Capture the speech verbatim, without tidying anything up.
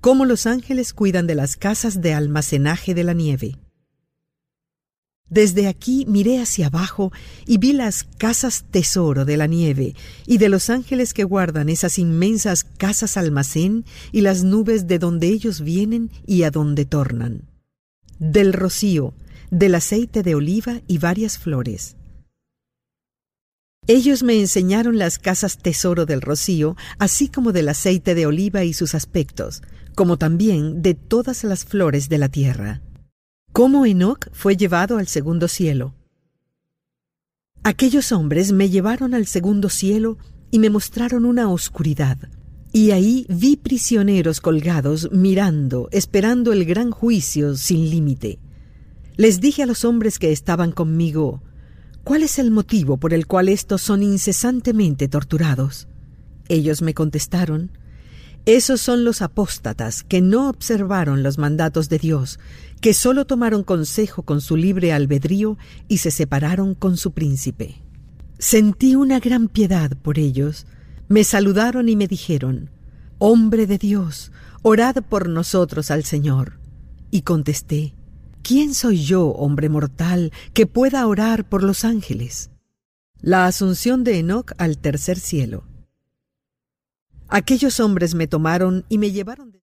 cómo los ángeles cuidan de las casas de almacenaje de la nieve. Desde aquí miré hacia abajo y vi las casas tesoro de la nieve y de los ángeles que guardan esas inmensas casas almacén y las nubes de donde ellos vienen y a donde tornan. Del rocío, del aceite de oliva y varias flores. Ellos me enseñaron las casas tesoro del rocío, así como del aceite de oliva y sus aspectos, como también de todas las flores de la tierra. Cómo Enoc fue llevado al segundo cielo. Aquellos hombres me llevaron al segundo cielo y me mostraron una oscuridad. Y ahí vi prisioneros colgados, mirando, esperando el gran juicio sin límite. Les dije a los hombres que estaban conmigo: ¿cuál es el motivo por el cual estos son incesantemente torturados? Ellos me contestaron: esos son los apóstatas que no observaron los mandatos de Dios, que solo tomaron consejo con su libre albedrío y se separaron con su príncipe. Sentí una gran piedad por ellos. Me saludaron y me dijeron: hombre de Dios, orad por nosotros al Señor. Y contesté: ¿quién soy yo, hombre mortal, que pueda orar por los ángeles? La asunción de Enoc al tercer cielo. Aquellos hombres me tomaron y me llevaron de